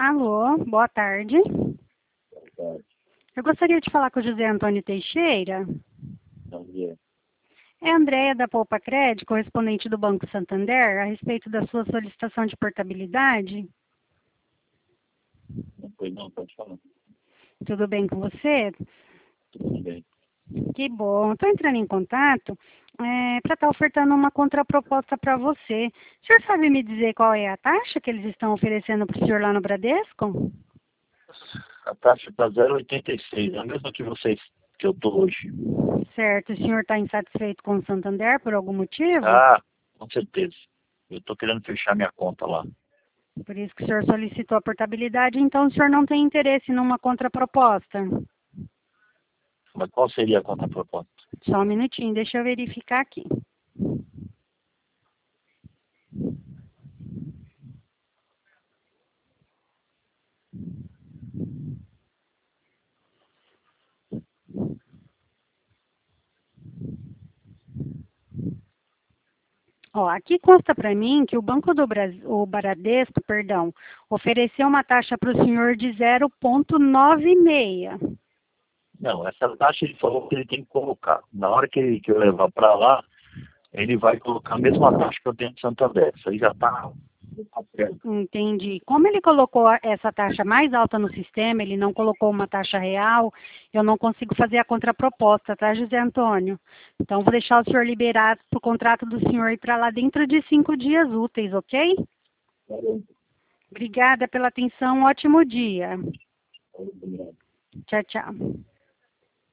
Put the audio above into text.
Alô, boa tarde. Boa tarde. Eu gostaria de falar com o José Antônio Teixeira. Bom dia. É a Andréia da Poupa Crédito, correspondente do Banco Santander, a respeito da sua solicitação de portabilidade. Não foi não, pode falar. Tudo bem com você? Tudo bem. Que bom. Estou entrando em contato para estar ofertando uma contraproposta para você. O senhor sabe me dizer qual é a taxa que eles estão oferecendo para o senhor lá no Bradesco? A taxa está 0,86, a mesma que vocês, que eu estou hoje. Certo. O senhor está insatisfeito com o Santander por algum motivo? Ah, com certeza. Eu estou querendo fechar minha conta lá. Por isso que o senhor solicitou a portabilidade, então o senhor não tem interesse numa contraproposta. Mas qual seria a contraproposta? Só um minutinho, deixa eu verificar aqui. Ó, aqui consta para mim que o Banco do Brasil, o Bradesco, perdão, ofereceu uma taxa para o senhor de 0,96. Não, essa taxa ele falou que ele tem que colocar. Na hora que eu levar para lá, ele vai colocar a mesma taxa que eu tenho de Santander. Isso aí já está certo. Entendi. Como ele colocou essa taxa mais alta no sistema, ele não colocou uma taxa real, eu não consigo fazer a contraproposta, tá, José Antônio? Então, vou deixar o senhor liberado para o contrato do senhor ir para lá dentro de 5 dias úteis, ok? Obrigada pela atenção, um ótimo dia. Tchau, tchau.